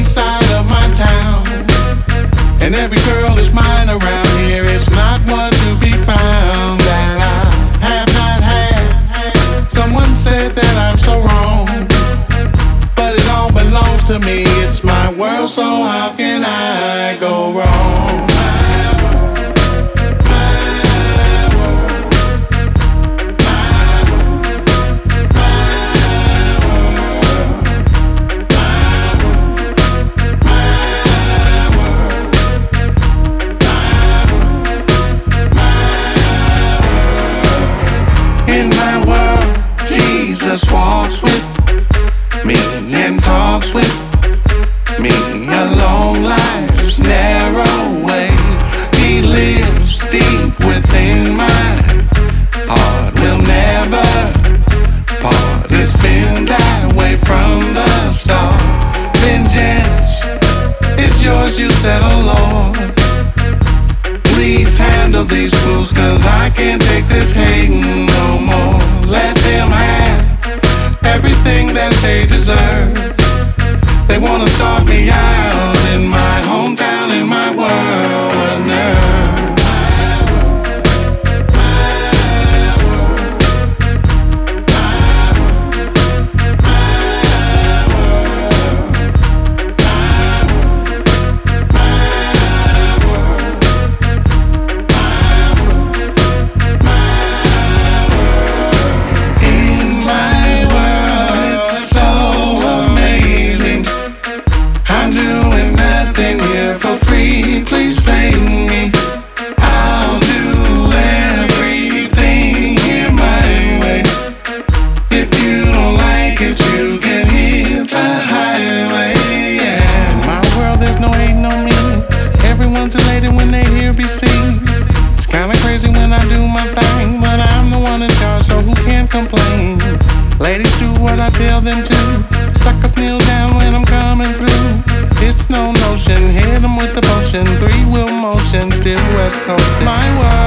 east side of my town, and every girl is mine around here. It's not one to be found that I have not had. Someone said that I'm so wrong, but it all belongs to me. It's my world, so how can I go wrong? Jesus walks with me and talks with me along life's narrow way. He lives deep within my heart, will never part. It's been that way from the start. Vengeance is yours, you said, oh Lord. Please handle these fools, 'cause I can't take this hating no more. Let them have everything that they deserve. They wanna start me out in my hometown, in my world. What nerve. Please pay me. I'll do everything here my way. If you don't like it, you can hit the highway. Yeah. In my world, there's no hate, no me. Everyone's elated when they hear BC. It's kinda crazy when I do my thing, but I'm the one in charge, so who can complain? Ladies do what I tell them to. Suckers kneel down when I'm coming through. It's no notion, hit them with the potion. 3-wheel motion, still West Coast. My world.